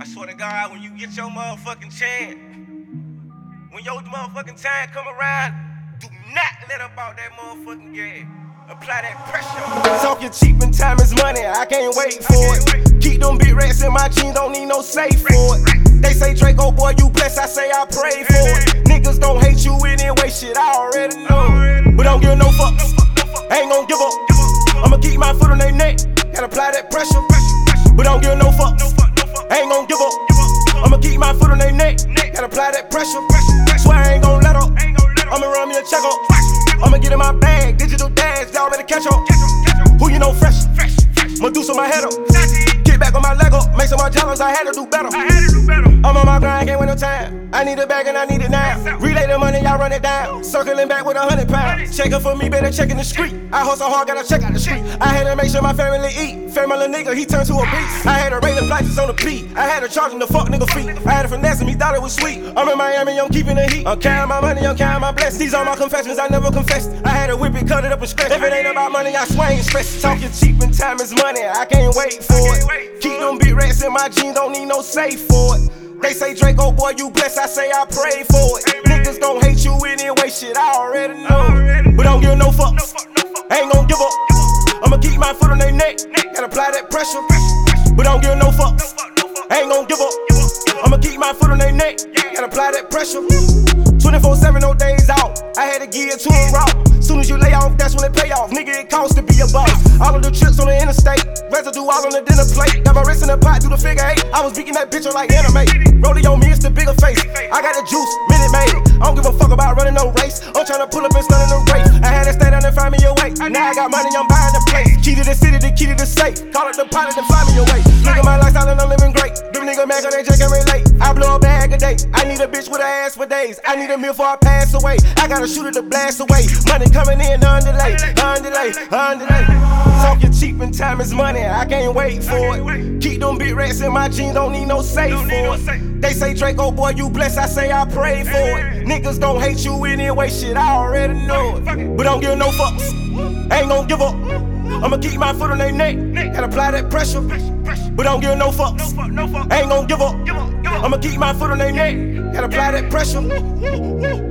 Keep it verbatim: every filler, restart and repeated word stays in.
I swear to God, when you get your motherfucking chance, when your motherfucking time come around, do not let up out that motherfucking game. Apply that pressure. Talking cheap and time is money, I can't wait for it. Keep them big rats in my jeans, don't need no safe for it. They say Draco, boy, you blessed, I say I pray for it. Niggas don't hate you anyway, shit, I already know. But don't give no fucks, ain't gon' give up. I'ma keep my foot on their neck, gotta apply that pressure. But don't give no fucks, ain't gon' give up. I'ma keep my foot on their neck, gotta apply that pressure. Swear I ain't gon' let up, I'ma run me a check up. I'ma get in my bag, digital dash, y'all better catch up. Who you know fresh? Medusa my head up. Get back on my leg up, make some more jealous, I had to do better. I'm on my grind, can't win no time. I need a bag and I need it now. Relay the money, y'all run it down. Circling back with a hundred pounds. Checking for me, better check in the street. I hustle hard, gotta check out the street. I had to make sure my family eat. Family nigga, he turned to a beast. I had to rate the prices on the beat. I had to charge him the fuck nigga fee. I had to finesse him, he thought it was sweet. I'm in Miami, I'm keeping the heat. I'm counting my money, I'm counting my blessings. These are my confessions, I never confessed. I had to whip it, cut it up and scratch. If it ain't about money, I swing and stress. Talking cheap and time is money, I can't wait for it. Keep them big rats in my jeans, don't need no safe for it. They say Draco, boy, you blessed, I say I pray for it. Niggas don't hate you anyway, shit, I already know. But don't give no fucks, ain't gon' give up. I'ma keep my foot on their neck, gotta apply that pressure. But don't give no fucks, ain't gon' give up. I'ma keep my foot on their neck, gotta apply that pressure. twenty-four seven, no days out, I had to give it to a route. Soon as you lay off, that's when it pay off. Nigga, it costs to be a boss. All of the trips on the interstate, residue all on the dinner plate. Got my wrist in the pot, do the figure eight. I was beating that bitch up like anime. Rollie on me, it's the bigger face. I got the juice, Minute Maid. I don't give a fuck about running no race. I'm tryna pull up and stun in the race. I had to stay down and find me a way. Now I got money, I'm buying the place. Key to the city, the key to the safe. Call it the pilot and fly me away. Look at my lifestyle and I'm living great. Them nigga mad cause they just can't relate. I blow a bag a day. I need a bitch with her ass for days. I need a meal before I pass away. I gotta shoot it to blast away. Money coming in on delay, on delay, on delay. Talking cheap and time is money, I can't wait for it. Keep them big rats in my jeans, don't need no safe for it. They say Draco, boy, you blessed, I say I pray for it. Niggas don't hate you anyway, shit, I already know it. But don't give no fucks, ain't gon' give up. I'ma keep my foot on their neck, gotta apply that pressure. But don't give no fucks, ain't gon' give up. I'ma keep my foot on their neck, gotta apply that pressure.